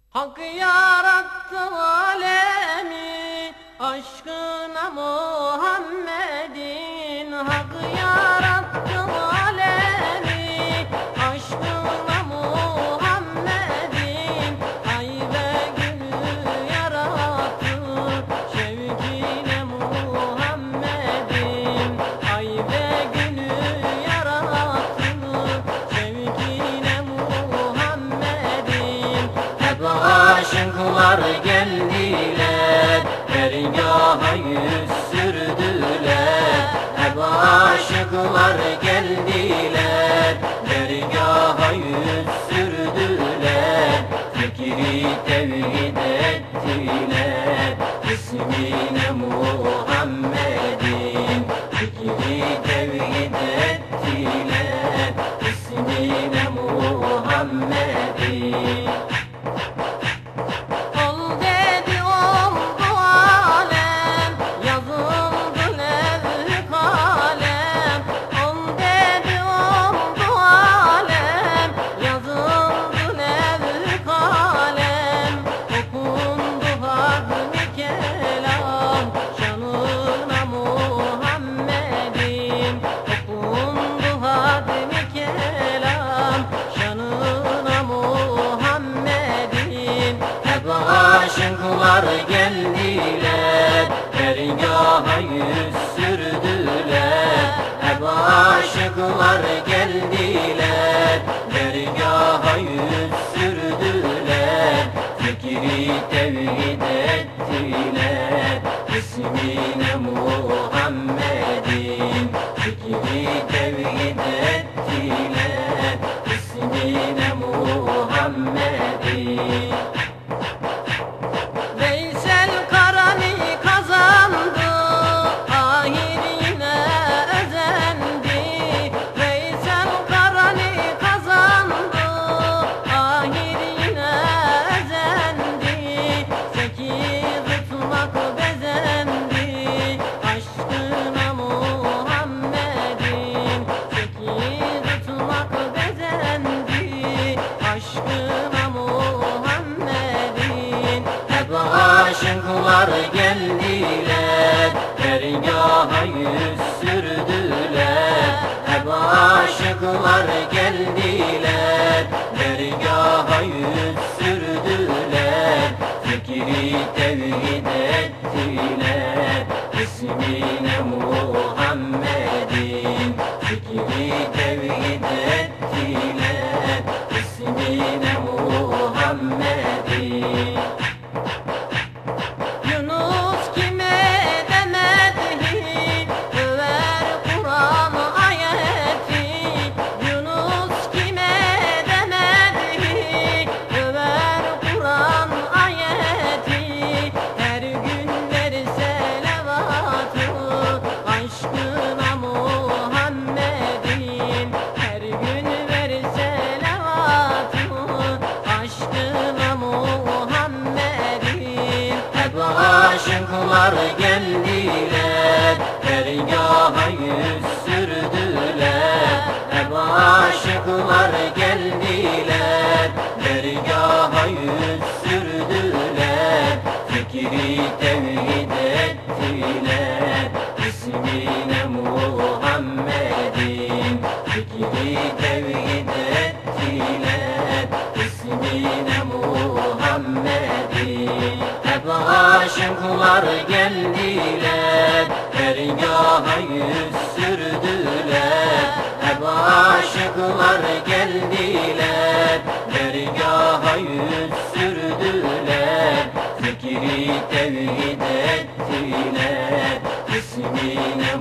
Hak yarattı alemi aşkına Muhammed'in. Hak yarattı alemi aşkına Muhammed'in. Ay ve günü yarattı şevkine Muhammed'in. Ay ve günü yarattı şevkine Muhammed'in. Hep aşıklar geldiler, dergaha yüz sürdüler. Hep aşıklar geldiler, dergaha yüz sürdüler. Fikri tevhid ettiler, ismine Muhammed'in. Fikri tevhid ettiler, ismine Muhammed'in. Aşıklar geldiler, dergaha yüz sürdüler. Hep aşıklar geldiler, dergaha yüz sürdüler. Fikri tevhid ettiler, ismine Muhammed'in. Fikri tevhid ettiler, ismine Muhammed'in. Aşıklar geldiler, dergaha yüz sürdüler. Hep aşıklar geldiler, dergaha yüz sürdüler. Fikri tevhid ettiler, ismine Muhammed'in. Fikri tevhid ettiler, ismine Muhammed'in. Aşıklar geldiler, dergaha yüz sürdüler. Hep aşıklar geldiler, dergaha yüz sürdüler. Fikri tevhid ettiler, ismine Muhammed'in. Fikri tevhid ettiler, ismine Muhammed'in. Hep aşıklar geldiler, dergaha yüz sürdüler. Hep aşıklar geldiler, dergaha yüz sürdüler. Fikri tevhid ettiler, ismine